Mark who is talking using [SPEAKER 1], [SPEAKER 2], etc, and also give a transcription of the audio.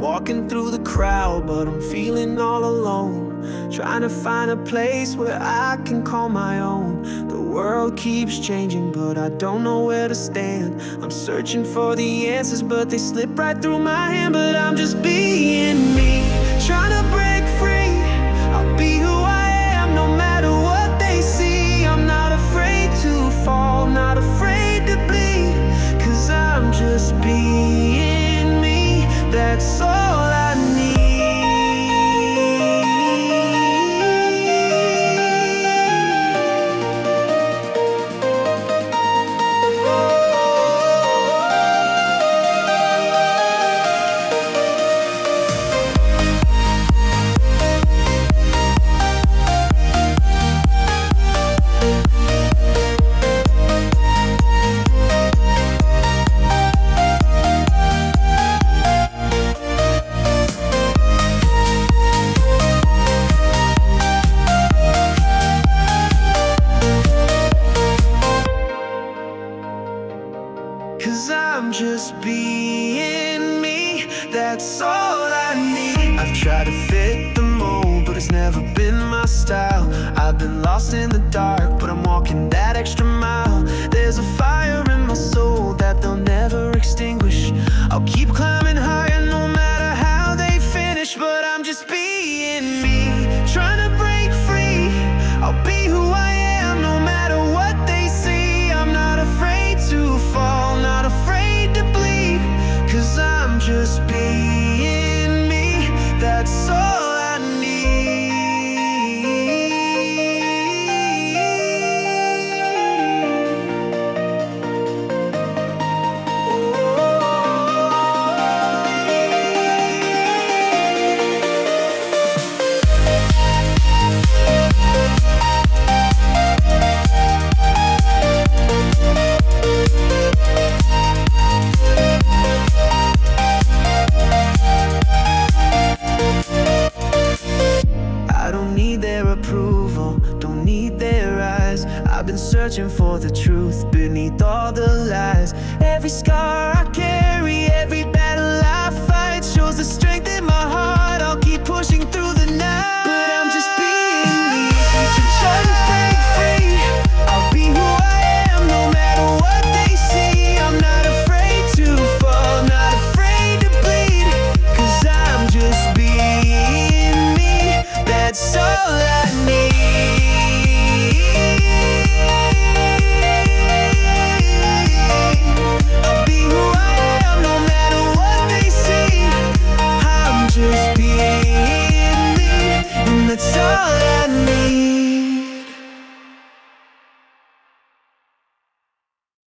[SPEAKER 1] walking through the crowd, but I'm feeling all alone, trying to find a place where I can call my own. The world keeps changing, but I don't know where to stand. I'm searching for the answers, but they slip right through my hand. But I'm just being me, trying to break free. I'll be who I am, no matter what they see. I'm not afraid to fall, not afraid to bleed, 'cause I'm just being me. That's all I need. Cause I'm just being me, that's all I need. I've tried to fit the mold, but it's never been my style. I've been lost in the dark, but I'm walking that extra mile. There's a fire in my soul that they'll never extinguish. I'll keep climbing higher no matter how they finish. But I'm just being me, trying to break free. I'll be who I am no matter what they see. I'm not afraid to fall, not afraid to bleed, 'cause I'm just being me, that's all I need. I don't need their approval, don't need their eyes. I've been searching for the truth beneath all the lies. Every scar I carry, every battle I fight shows the strength in my heart. I'll keep pushing through